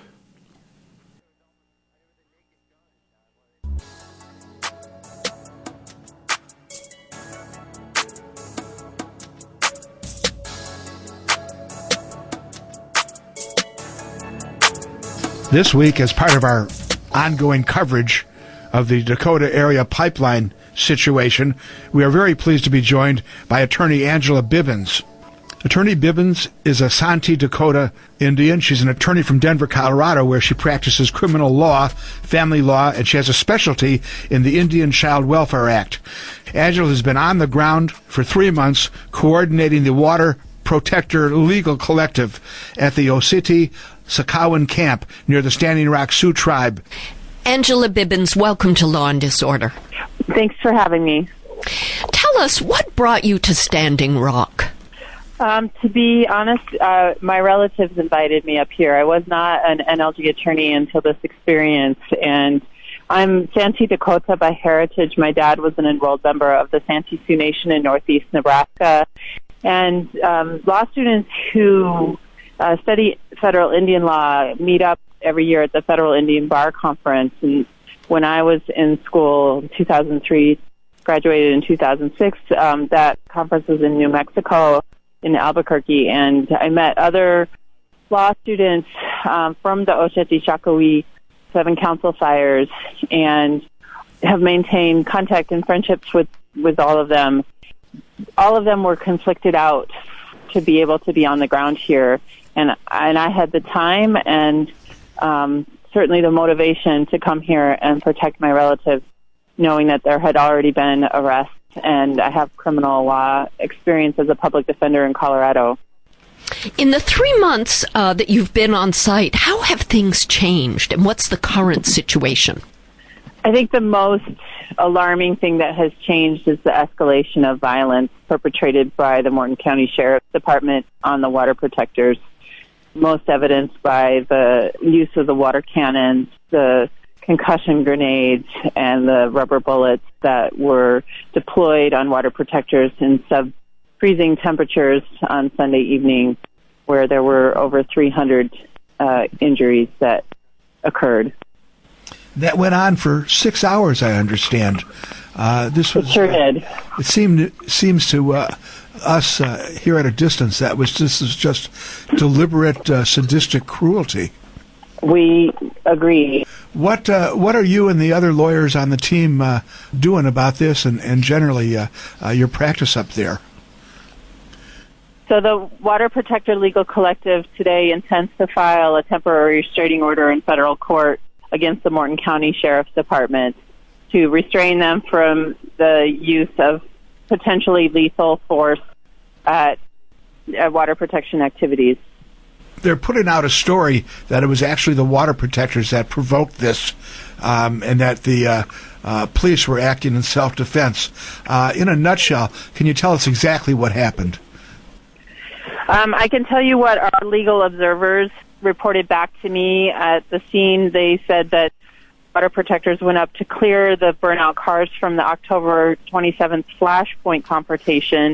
K: This week, as part of our ongoing coverage of the Dakota area pipeline situation, we are very pleased to be joined by attorney Angela Bibbins. Attorney Bibbins is a Santee Dakota Indian. She's an attorney from Denver, Colorado, where she practices criminal law, family law, and she has a specialty in the Indian Child Welfare Act. Angela has been on the ground for three months coordinating the Water Protector Legal Collective at the Osity Sakowin Camp near the Standing Rock Sioux Tribe.
L: Angela Bibbins, welcome to Law and Disorder.
M: Thanks for having me.
L: Tell us, what brought you to Standing Rock?
M: Um, to be honest, uh, my relatives invited me up here. I was not an N L G attorney until this experience, and I'm Santee Dakota by heritage. My dad was an enrolled member of the Santee Sioux Nation in northeast Nebraska, and um, law students who uh, study federal Indian law meet up every year at the Federal Indian Bar Conference. And when I was in school in two thousand three, graduated in two thousand six, um, that conference was in New Mexico, in Albuquerque, and I met other law students um, from the Oceti Sakowin Seven Council Fires and have maintained contact and friendships with, with all of them. All of them were conflicted out to be able to be on the ground here, and and I had the time and um, certainly the motivation to come here and protect my relatives, knowing that there had already been arrests, and I have criminal law experience as a public defender in Colorado.
L: In the three months uh, that you've been on site, how have things changed, and what's the current situation?
M: I think the most alarming thing that has changed is the escalation of violence perpetrated by the Morton County Sheriff's Department on the water protectors, most evidenced by the use of the water cannons, the concussion grenades, and the rubber bullets that were deployed on water protectors in sub-freezing temperatures on Sunday evening, where there were over three hundred uh, injuries that occurred.
K: That went on for six hours, I understand. Uh, this was.
M: It sure did.
K: Uh, it seemed seems to uh, us uh, here at a distance that was this is just deliberate uh, sadistic cruelty.
M: We agree.
K: What uh, what are you and the other lawyers on the team uh, doing about this, and and generally uh, uh, your practice up there?
M: So the Water Protector Legal Collective today intends to file a temporary restraining order in federal court against the Morton County Sheriff's Department to restrain them from the use of potentially lethal force at, at water protection activities.
K: They're putting out a story that it was actually the water protectors that provoked this, um, and that the uh, uh, police were acting in self-defense. Uh, in a nutshell, can you tell us exactly what happened?
M: Um, I can tell you what our legal observers reported back to me at the scene. They said that water protectors went up to clear the burnout cars from the October twenty-seventh Flashpoint confrontation,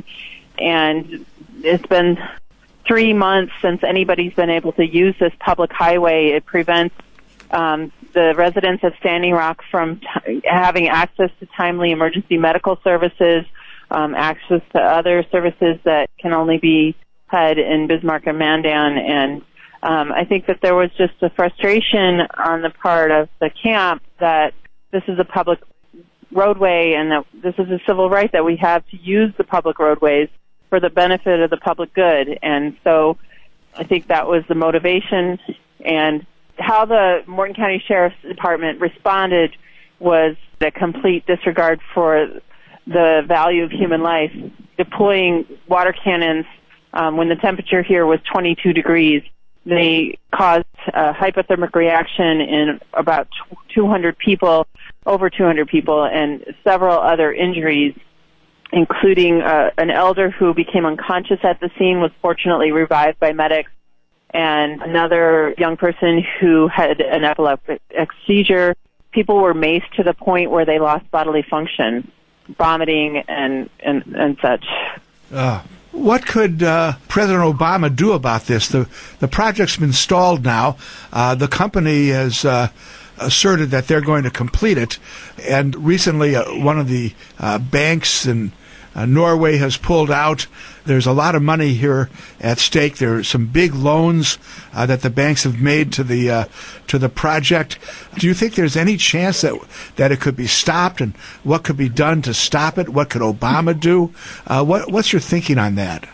M: and it's been three months since anybody's been able to use this public highway. It prevents um, the residents of Standing Rock from t- having access to timely emergency medical services, um, access to other services that can only be had in Bismarck and Mandan. And um, I think that there was just a frustration on the part of the camp that this is a public roadway and that this is a civil right that we have to use the public roadways for the benefit of the public good. And so I think that was the motivation. And how the Morton County Sheriff's Department responded was a complete disregard for the value of human life, deploying water cannons um, when the temperature here was twenty-two degrees. They caused a hypothermic reaction in about two hundred people, over two hundred people, and several other injuries, including uh, an elder who became unconscious at the scene, was fortunately revived by medics, and another young person who had an epileptic seizure. People were maced to the point where they lost bodily function, vomiting and, and, and such.
K: Uh, what could uh, President Obama do about this? The, the project's been stalled now. Uh, the company has uh, asserted that they're going to complete it. And recently, uh, one of the uh, banks in uh, Norway has pulled out. There's a lot of money here at stake. There are some big loans uh, that the banks have made to the uh, to the project. Do you think there's any chance that that it could be stopped? And what could be done to stop it? What could Obama do? Uh, what, what's your thinking on that?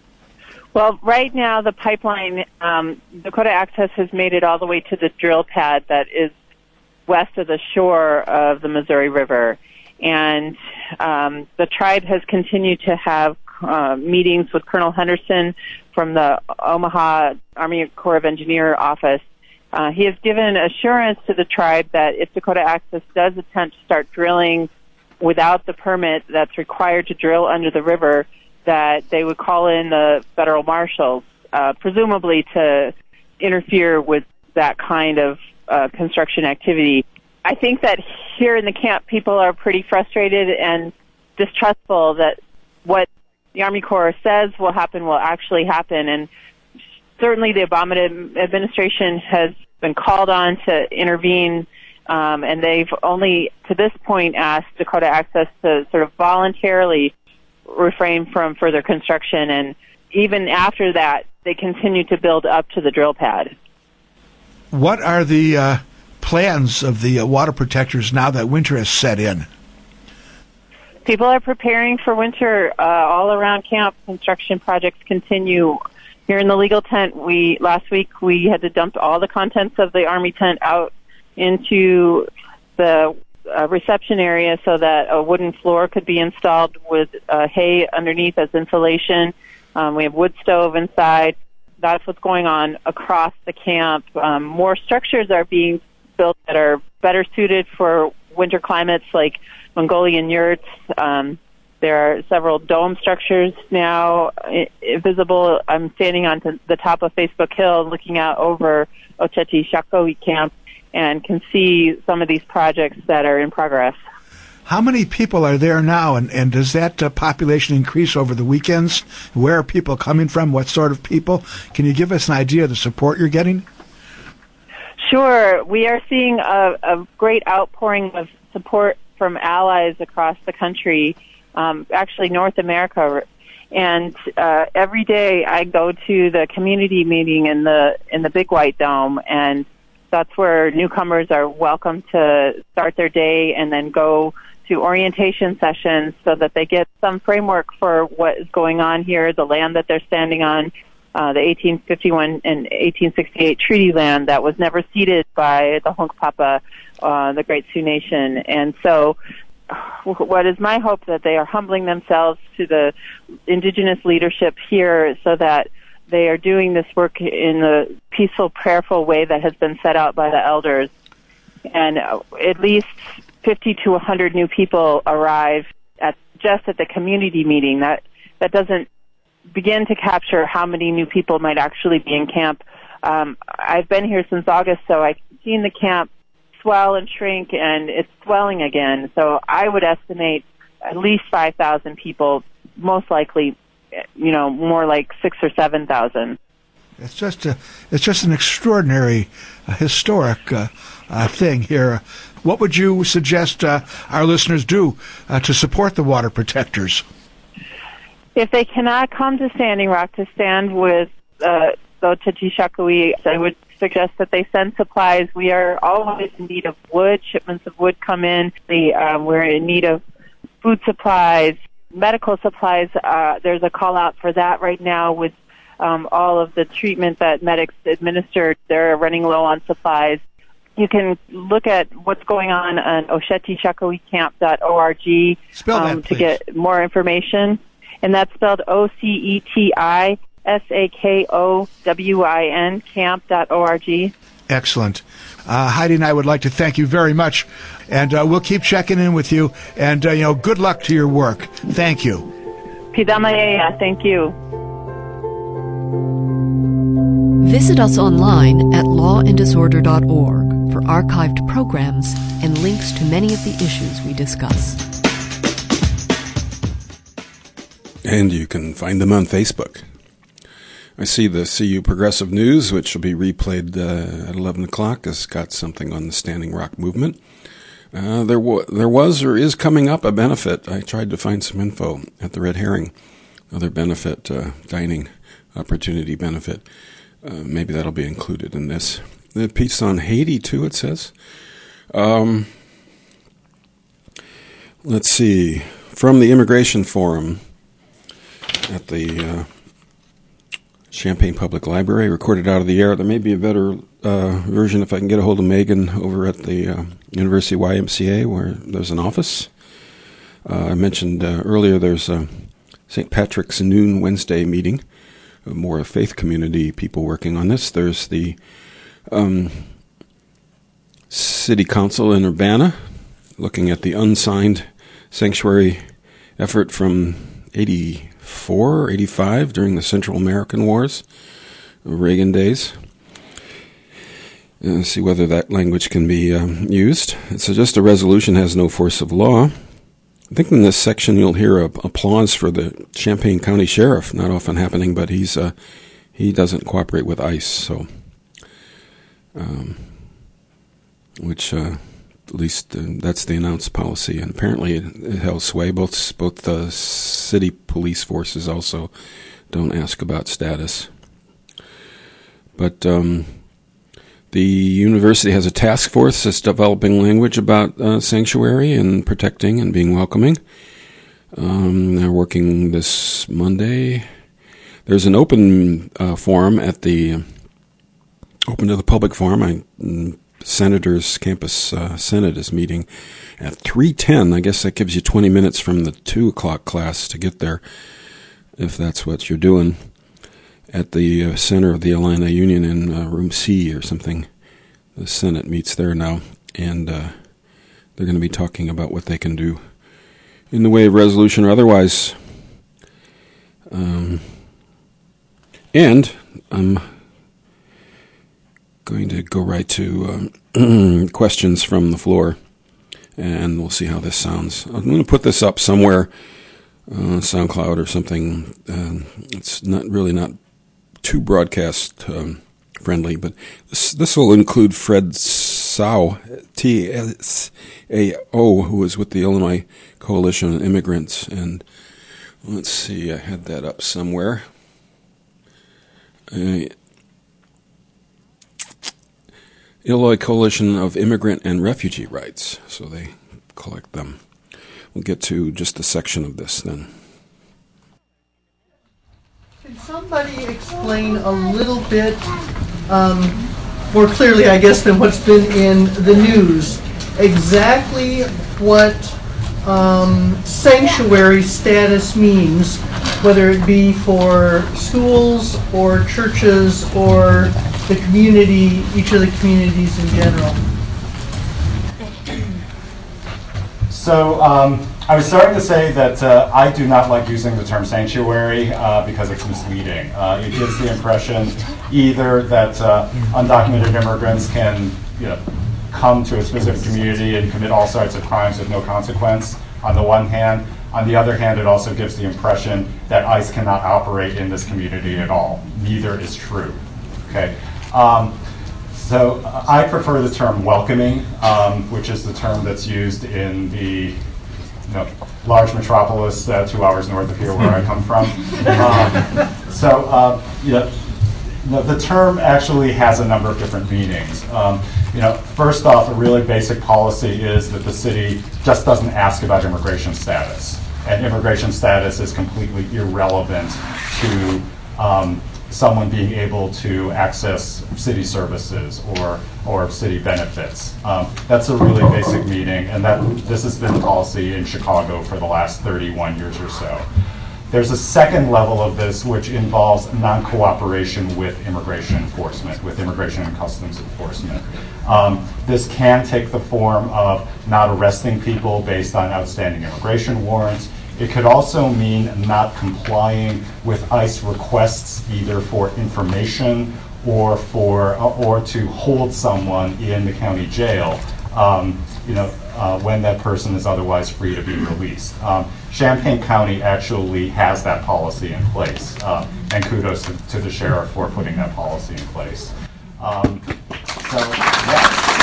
M: Well, right now the pipeline, um, Dakota Access has made it all the way to the drill pad that is west of the shore of the Missouri River. And um, the tribe has continued to have uh, meetings with Colonel Henderson from the Omaha Army Corps of Engineer office. Uh, he has given assurance to the tribe that if Dakota Access does attempt to start drilling without the permit that's required to drill under the river, that they would call in the federal marshals, uh, presumably to interfere with that kind of uh, construction activity. I think that here in the camp, people are pretty frustrated and distrustful that what the Army Corps says will happen will actually happen. And certainly the Obama administration has been called on to intervene, um, and they've only, to this point, asked Dakota Access to sort of voluntarily refrain from further construction. And even after that, they continue to build up to the drill pad.
K: What are the uh, plans of the uh, water protectors now that winter has set in?
M: People are preparing for winter uh, all around camp. Construction projects continue. Here in the legal tent, we last week we had to dump all the contents of the Army tent out into the uh, reception area so that a wooden floor could be installed with uh, hay underneath as insulation. Um, we have wood stove inside. That's what's going on across the camp. Um, more structures are being built that are better suited for winter climates, like Mongolian yurts. Um, there are several dome structures now I- visible. I'm standing on t- the top of Facebook Hill looking out over Oceti Shakoi camp and can see some of these projects that are in progress.
K: How many people are there now, and, and does that uh, population increase over the weekends? Where are people coming from? What sort of people? Can you give us an idea of the support you're getting?
M: Sure. We are seeing a, a great outpouring of support from allies across the country, um, actually North America. And uh, every day I go to the community meeting in the in the Big White Dome, and that's where newcomers are welcome to start their day and then go to orientation sessions so that they get some framework for what is going on here, the land that they're standing on, uh, the eighteen fifty-one and eighteen sixty-eight treaty land that was never ceded by the Hunkpapa, uh, the Great Sioux Nation. And so what is my hope that they are humbling themselves to the indigenous leadership here so that they are doing this work in the peaceful, prayerful way that has been set out by the elders. And at least fifty to one hundred new people arrive at just at the community meeting. That that doesn't begin to capture how many new people might actually be in camp. Um, I've been here since August, so I've seen the camp swell and shrink, and it's swelling again. So I would estimate at least five thousand people, most likely, you know, more like six or seven thousand.
K: It's just a, it's just an extraordinary, uh, historic uh, uh, thing here. What would you suggest uh, our listeners do uh, to support the water protectors?
M: If they cannot come to Standing Rock to stand with uh, the Otechee-Sakowee, I would suggest that they send supplies. We are always in need of wood. Shipments of wood come in. We, um, we're in need of food supplies, medical supplies. Uh, there's a call out for that right now with um, all of the treatment that medics administer. They're running low on supplies. You can look at what's going on on Oceti Sakowee Camp dot org um, to get more information. And that's spelled O C E T I S A K O W I N, camp dot org.
K: Excellent. Uh, Heidi and I would like to thank you very much, and uh, we'll keep checking in with you, and, uh, you know, good luck to your work. Thank you.
M: Pidamaya, thank you.
L: Visit us online at law and disorder dot org for archived programs and links to many of the issues we discuss.
B: And you can find them on Facebook. I see the C U Progressive News, which will be replayed uh, at eleven o'clock, has got something on the Standing Rock movement. Uh, there, w- there was or is coming up a benefit. I tried to find some info at the Red Herring, other benefit, uh, dining opportunity benefit. Uh, maybe that'll be included in this. The piece on Haiti, too, it says. Um, let's see. From the Immigration Forum at the uh, Champaign Public Library, recorded out of the air. There may be a better uh, version if I can get a hold of Megan over at the uh, University Y M C A, where there's an office. Uh, I mentioned uh, earlier there's a Saint Patrick's Noon Wednesday meeting, more faith community people working on this. There's the um, City Council in Urbana looking at the unsigned sanctuary effort from eighty-four or eighty-five during the Central American Wars, Reagan days. Uh, see whether that language can be um, used. It's just a resolution has no force of law. I think in this section you'll hear a, applause for the Champaign County Sheriff. Not often happening, but he's uh, he doesn't cooperate with ICE, so um, which uh, at least uh, that's the announced policy, and apparently it, it held sway. Both both the city police forces also don't ask about status, but. Um, The university has a task force that's developing language about uh, sanctuary and protecting and being welcoming. Um, they're working this Monday. There's an open uh, forum at the, uh, open to the public forum. I, Senator's Campus uh, Senate is meeting at three ten. I guess that gives you twenty minutes from the two o'clock class to get there, if that's what you're doing. At the uh, center of the Illini Union in uh, room C or something. The Senate meets there now, and uh, they're going to be talking about what they can do in the way of resolution or otherwise. Um, and I'm going to go right to um, questions from the floor, and we'll see how this sounds. I'm going to put this up somewhere, uh, SoundCloud or something. Uh, it's not really not too broadcast um, friendly, but this this will include Fred Sao, T S A O, who is with the Illinois Coalition of Immigrants. And let's see, I had that up somewhere. Uh, Illinois Coalition of Immigrant and Refugee Rights, so they collect them. We'll get to just a section of this then.
N: Can somebody explain a little bit um, more clearly, I guess, than what's been in the news, exactly what um, sanctuary status means, whether it be for schools or churches or the community, each of the communities in general.
O: So um, I was starting to say that uh, I do not like using the term sanctuary uh, because it's misleading. Uh, it gives the impression either that uh, undocumented immigrants can, you know, come to a specific community and commit all sorts of crimes with no consequence, on the one hand. On the other hand, it also gives the impression that ICE cannot operate in this community at all. Neither is true. Okay. Um, So uh, I prefer the term welcoming, um, which is the term that's used in the you know, large metropolis uh, two hours north of here where I come from. Um, so uh, you know, the, the term actually has a number of different meanings. Um, you know, first off, a really basic policy is that the city just doesn't ask about immigration status. And immigration status is completely irrelevant to um, someone being able to access city services or or city benefits. Um, that's a really basic meaning, and that this has been the policy in Chicago for the last thirty-one years or so. There's a second level of this which involves non-cooperation with immigration enforcement, with immigration and customs enforcement. Um, this can take the form of not arresting people based on outstanding immigration warrants. It could also mean not complying with ICE requests either for information or for or to hold someone in the county jail, um, you know, uh, when that person is otherwise free to be released. Um, Champaign County actually has that policy in place, uh, and kudos to, to the sheriff for putting that policy in place. Um, so, yeah.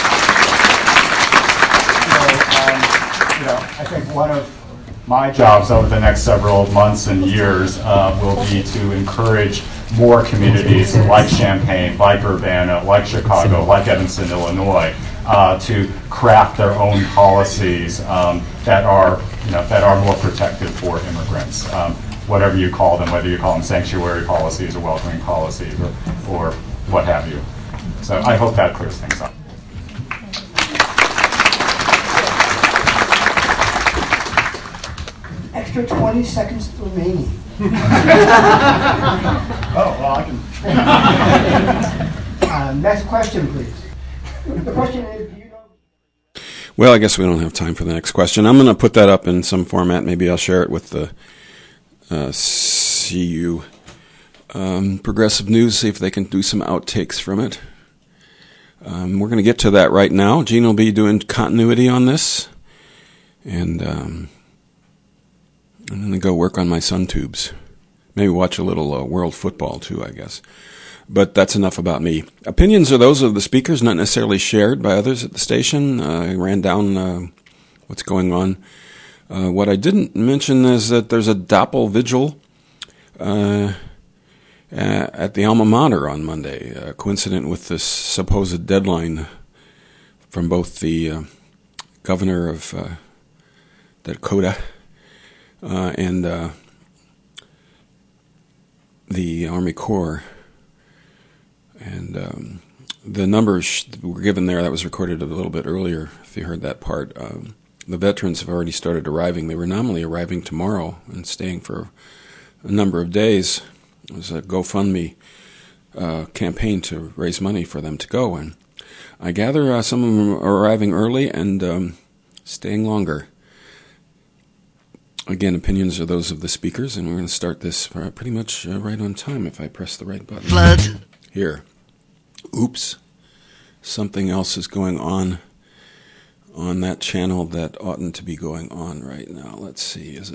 O: So, um, you know, I think one of my jobs over the next several months and years uh, will be to encourage more communities like Champaign, like Urbana, like Chicago, like Evanston, Illinois, uh, to craft their own policies um, that are, you know, that are more protective for immigrants, um, whatever you call them, whether you call them sanctuary policies or welcoming policies or, or what have you. So I hope that clears things up.
P: Extra twenty seconds remaining.
O: Oh, well, I
P: can. uh, next question, please. The question is, do you know?
B: Well, I guess we don't have time for the next question. I'm going to put that up in some format. Maybe I'll share it with the uh, C U um, Progressive News, see if they can do some outtakes from it. Um, we're going to get to that right now. Gene will be doing continuity on this. And um, I'm going to go work on my sun tubes. Maybe watch a little uh, world football, too, I guess. But that's enough about me. Opinions are those of the speakers, not necessarily shared by others at the station. Uh, I ran down uh, what's going on. Uh, what I didn't mention is that there's a Doppel Vigil uh, at the alma mater on Monday, uh, coincident with this supposed deadline from both the uh, governor of uh, Dakota uh, and uh, the Army Corps. And um, the numbers were given there, that was recorded a little bit earlier, if you heard that part. Um, the veterans have already started arriving. They were nominally arriving tomorrow and staying for a number of days. It was a GoFundMe uh, campaign to raise money for them to go. And I gather uh, some of them are arriving early and um, staying longer. Again, opinions are those of the speakers, and we're going to start this uh, pretty much uh, right on time if I press the right button.
Q: Flood.
B: Here. Oops. Something else is going on on that channel that oughtn't to be going on right now. Let's see. Is it